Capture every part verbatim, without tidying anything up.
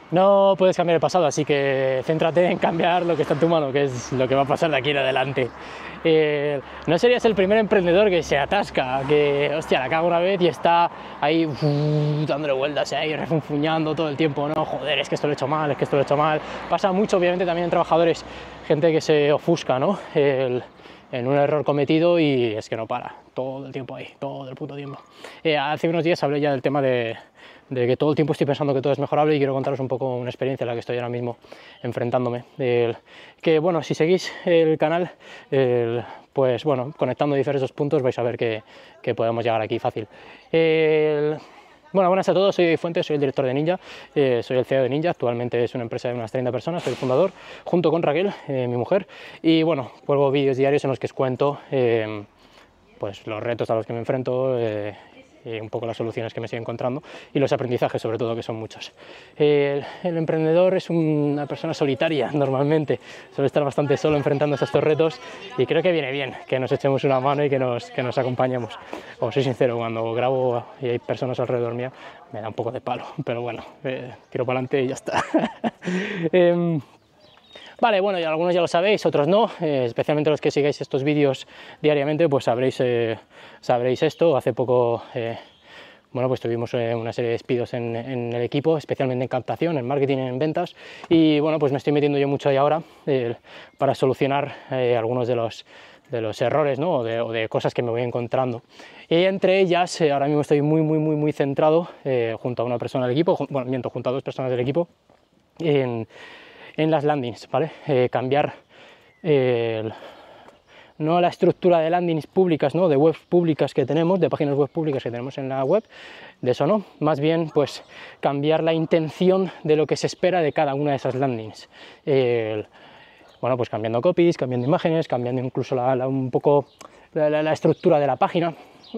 No puedes cambiar el pasado, así que céntrate en cambiar lo que está en tu mano, que es lo que va a pasar de aquí en adelante. Eh, no serías el primer emprendedor que se atasca, que, hostia, la cago una vez y está ahí uf, dándole vueltas, ahí refunfuñando todo el tiempo, no, joder, es que esto lo he hecho mal, es que esto lo he hecho mal. Pasa mucho, obviamente, también en trabajadores, gente que se ofusca, ¿no? El, en un error cometido y es que no para, todo el tiempo ahí, todo el puto tiempo. Eh, hace unos días hablé ya del tema de de que todo el tiempo estoy pensando que todo es mejorable y quiero contaros un poco una experiencia en la que estoy ahora mismo enfrentándome. El, que bueno, si seguís el canal, el, pues bueno, conectando diversos puntos vais a ver que, que podemos llegar aquí fácil. El, bueno, buenas a todos, soy Fuentes, soy el director de Ninja, eh, soy el C E O de Ninja, actualmente es una empresa de unas treinta personas, soy el fundador, junto con Raquel, eh, mi mujer, y bueno, cuelgo vídeos diarios en los que os cuento eh, pues los retos a los que me enfrento, eh, y un poco las soluciones que me estoy encontrando y los aprendizajes sobre todo, que son muchos. El, el emprendedor es una persona solitaria normalmente, suele estar bastante solo enfrentándose a estos retos y creo que viene bien que nos echemos una mano y que nos, que nos acompañemos. Os soy sincero, cuando grabo y hay personas alrededor mía me da un poco de palo, pero bueno, eh, tiro para adelante y ya está. eh, Vale, bueno, ya algunos ya lo sabéis, otros no, eh, especialmente los que sigáis estos vídeos diariamente, pues sabréis, eh, sabréis esto. Hace poco, eh, bueno, pues tuvimos eh, una serie de despidos en, en el equipo, especialmente en captación, en marketing, en ventas, y bueno, pues me estoy metiendo yo mucho ahí ahora eh, para solucionar eh, algunos de los, de los errores, ¿no? o, de, o de cosas que me voy encontrando. Y entre ellas, eh, ahora mismo estoy muy, muy, muy, muy centrado, eh, junto a una persona del equipo, bueno, miento, junto a dos personas del equipo, en en las landings, ¿vale? Eh, cambiar eh, el, no la estructura de landings públicas, ¿no? De webs públicas que tenemos, de páginas web públicas que tenemos en la web, de eso no, más bien pues cambiar la intención de lo que se espera de cada una de esas landings. Eh, bueno, pues cambiando copies, cambiando imágenes, cambiando incluso la, la, un poco la, la, la estructura de la página.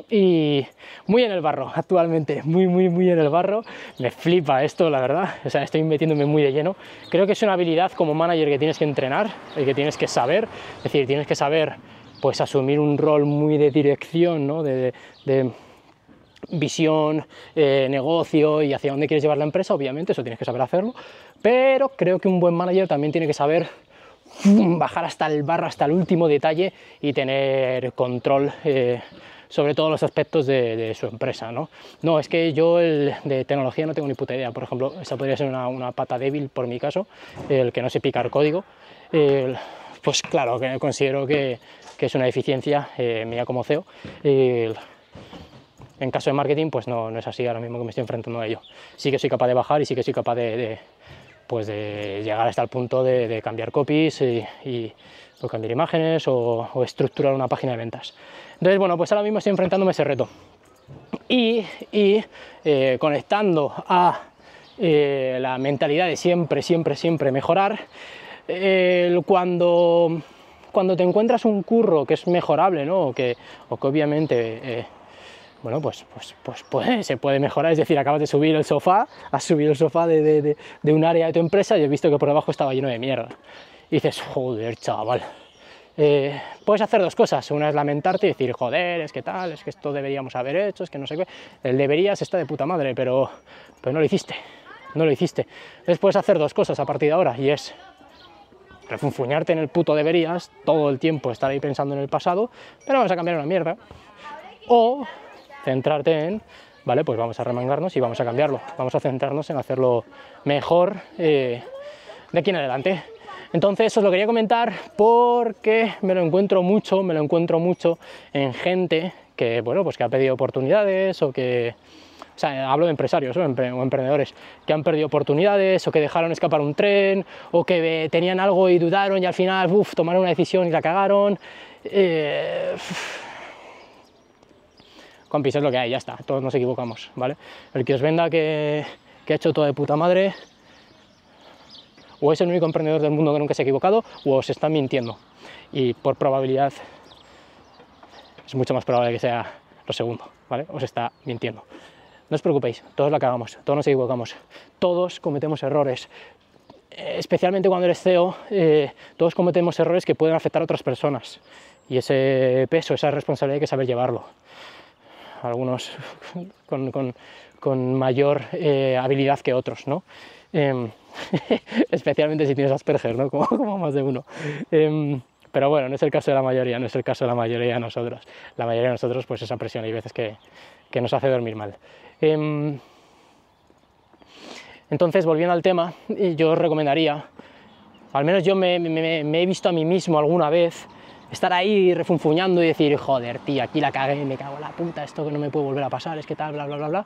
Y muy en el barro actualmente, muy muy muy en el barro, me flipa esto, la verdad, o sea, estoy metiéndome muy de lleno. Creo que es una habilidad como manager que tienes que entrenar, y que tienes que saber, es decir, tienes que saber pues asumir un rol muy de dirección, ¿no? de, de, de visión, eh, negocio y hacia dónde quieres llevar la empresa, obviamente eso tienes que saber hacerlo, pero creo que un buen manager también tiene que saber bajar hasta el barro, hasta el último detalle y tener control eh, sobre todos los aspectos de, de su empresa, ¿no? No, es que yo el, de tecnología no tengo ni puta idea, por ejemplo, esa podría ser una, una pata débil por mi caso, el que no sé picar código, el, pues claro, que considero que, que es una deficiencia eh, mía como C E O. El, en caso de marketing, pues no, no es así ahora mismo que me estoy enfrentando a ello. Sí que soy capaz de bajar y sí que soy capaz de, de pues de llegar hasta el punto de, de cambiar copies y, y o cambiar imágenes o, o estructurar una página de ventas. Entonces, bueno, pues ahora mismo estoy enfrentándome a ese reto. Y, y eh, conectando a eh, la mentalidad de siempre, siempre, siempre mejorar, eh, cuando, cuando te encuentras un curro que es mejorable, ¿no? o, que, o que obviamente... Eh, bueno, pues, pues, pues, pues se puede mejorar, es decir, acabas de subir el sofá, has subido el sofá de, de, de, de un área de tu empresa y has visto que por debajo estaba lleno de mierda. Y dices, joder, chaval. Eh, puedes hacer dos cosas, una es lamentarte y decir, joder, es que tal, es que esto deberíamos haber hecho, es que no sé qué. El deberías está de puta madre, pero, pero no lo hiciste, no lo hiciste. Entonces puedes hacer dos cosas a partir de ahora y es refunfuñarte en el puto deberías, todo el tiempo estar ahí pensando en el pasado, pero vamos a cambiar una mierda. O centrarte en, vale, pues vamos a remangarnos y vamos a cambiarlo, vamos a centrarnos en hacerlo mejor eh, de aquí en adelante. Entonces eso os lo quería comentar porque me lo encuentro mucho, me lo encuentro mucho en gente que, bueno, pues que ha pedido oportunidades o que, o sea, hablo de empresarios o, empre o emprendedores que han perdido oportunidades o que dejaron escapar un tren o que tenían algo y dudaron y al final, uff, tomaron una decisión y la cagaron. Eh, Compis, es lo que hay, ya está, todos nos equivocamos, ¿vale? El que os venda que, que ha hecho todo de puta madre, o es el único emprendedor del mundo que nunca se ha equivocado, o os está mintiendo. Y por probabilidad, es mucho más probable que sea lo segundo, ¿vale? Os está mintiendo. No os preocupéis, todos la cagamos, todos nos equivocamos, todos cometemos errores. Especialmente cuando eres C E O, eh, todos cometemos errores que pueden afectar a otras personas. Y ese peso, esa responsabilidad hay que saber llevarlo. algunos con, con, con mayor eh, habilidad que otros, ¿no? Eh, especialmente si tienes Asperger, ¿no? Como, como más de uno. Eh, pero bueno, no es el caso de la mayoría, no es el caso de la mayoría de nosotros. La mayoría de nosotros, pues esa presión hay veces que, que nos hace dormir mal. Eh, entonces, volviendo al tema, yo os recomendaría, al menos yo me, me, me he visto a mí mismo alguna vez, estar ahí refunfuñando y decir, joder, tío, aquí la cagué, me cago en la puta, esto que no me puede volver a pasar, es que tal, bla, bla, bla, bla.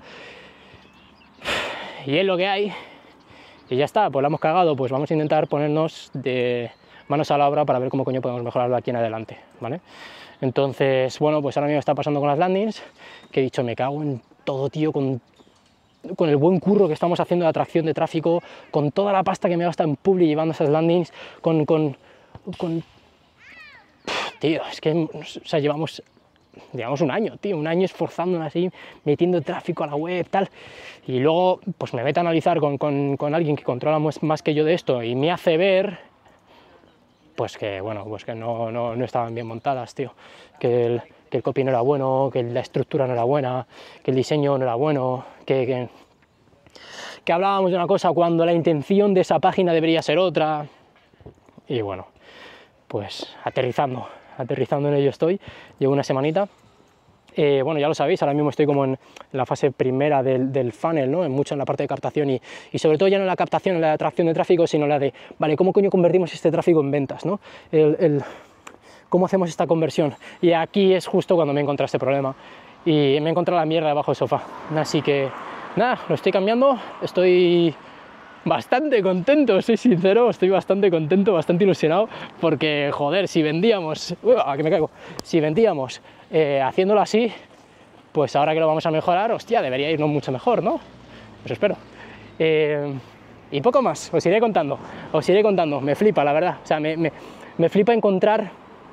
Y es lo que hay, y ya está, pues la hemos cagado, pues vamos a intentar ponernos de manos a la obra para ver cómo coño podemos mejorarlo aquí en adelante, ¿vale? Entonces, bueno, pues ahora mismo está pasando con las landings, que he dicho, me cago en todo, tío, con, con el buen curro que estamos haciendo de atracción de tráfico, con toda la pasta que me gasta en Publi llevando esas landings, con... con, con tío, es que, o sea, llevamos, llevamos un año, tío, un año esforzándonos así, metiendo tráfico a la web, tal, y luego, pues me meto a analizar con, con, con alguien que controla más, más que yo de esto y me hace ver, pues que, bueno, pues que no, no, no estaban bien montadas, tío, que el, que el copy no era bueno, que la estructura no era buena, que el diseño no era bueno, que, que, que hablábamos de una cosa cuando la intención de esa página debería ser otra, y bueno, pues aterrizando. aterrizando en ello estoy, llevo una semanita, eh, bueno, ya lo sabéis, ahora mismo estoy como en la fase primera del, del funnel, ¿no? En mucho en la parte de captación y, y sobre todo ya no en la captación, en la atracción de tráfico, sino la de, vale, ¿cómo coño convertimos este tráfico en ventas, ¿no? El, el, ¿Cómo hacemos esta conversión? Y aquí es justo cuando me he encontrado este problema y me he encontrado la mierda debajo del sofá, así que nada, lo estoy cambiando, estoy bastante contento, soy sincero, estoy bastante contento, bastante ilusionado, porque, joder, si vendíamos, uy, que me caigo, si vendíamos eh, haciéndolo así, pues ahora que lo vamos a mejorar, hostia, debería irnos mucho mejor, ¿no? Eso espero. Eh, y poco más, os iré contando, os iré contando, me flipa, la verdad, o sea, me, me, me flipa encontrar,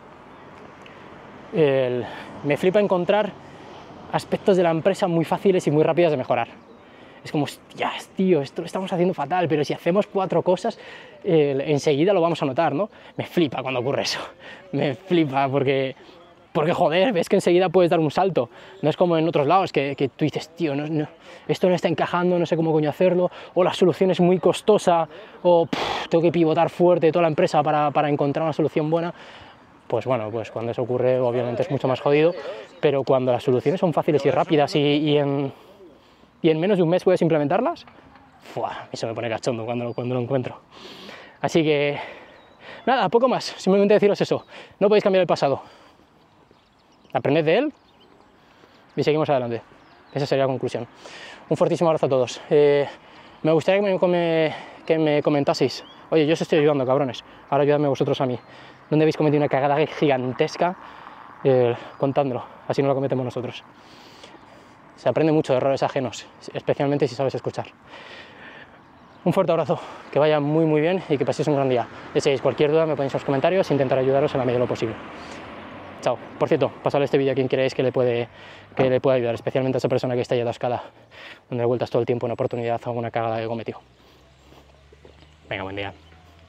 el, me flipa encontrar aspectos de la empresa muy fáciles y muy rápidos de mejorar. Es como, hostias, tío, esto lo estamos haciendo fatal, pero si hacemos cuatro cosas, eh, enseguida lo vamos a notar, ¿no? Me flipa cuando ocurre eso, me flipa porque, porque joder, ves que enseguida puedes dar un salto. No es como en otros lados que, que tú dices, tío, no, no, esto no está encajando, no sé cómo coño hacerlo, o la solución es muy costosa, o pff, tengo que pivotar fuerte toda la empresa para, para encontrar una solución buena. Pues bueno, pues cuando eso ocurre obviamente es mucho más jodido, pero cuando las soluciones son fáciles y rápidas y, y en... y en menos de un mes puedes implementarlas, ¡fua! Eso me pone cachondo cuando, cuando lo encuentro. Así que, nada, poco más, simplemente deciros eso, no podéis cambiar el pasado, aprended de él y seguimos adelante, esa sería la conclusión. Un fortísimo abrazo a todos. Eh, me gustaría que me, que me comentaseis, oye, yo os estoy ayudando, cabrones, ahora ayudadme vosotros a mí, ¿dónde habéis cometido una cagada gigantesca? Eh, contádmelo, así no lo cometemos nosotros. Se aprende mucho de errores ajenos, especialmente si sabes escuchar. Un fuerte abrazo, que vaya muy muy bien y que paséis un gran día. Deseáis cualquier duda me ponéis en los comentarios, intentaré ayudaros en la medida de lo posible. Chao. Por cierto, pasadle este vídeo a quien creáis que le puede, que le puede ayudar, especialmente a esa persona que está ya atascada, donde vueltas todo el tiempo una oportunidad o una cagada que cometió. Venga, buen día.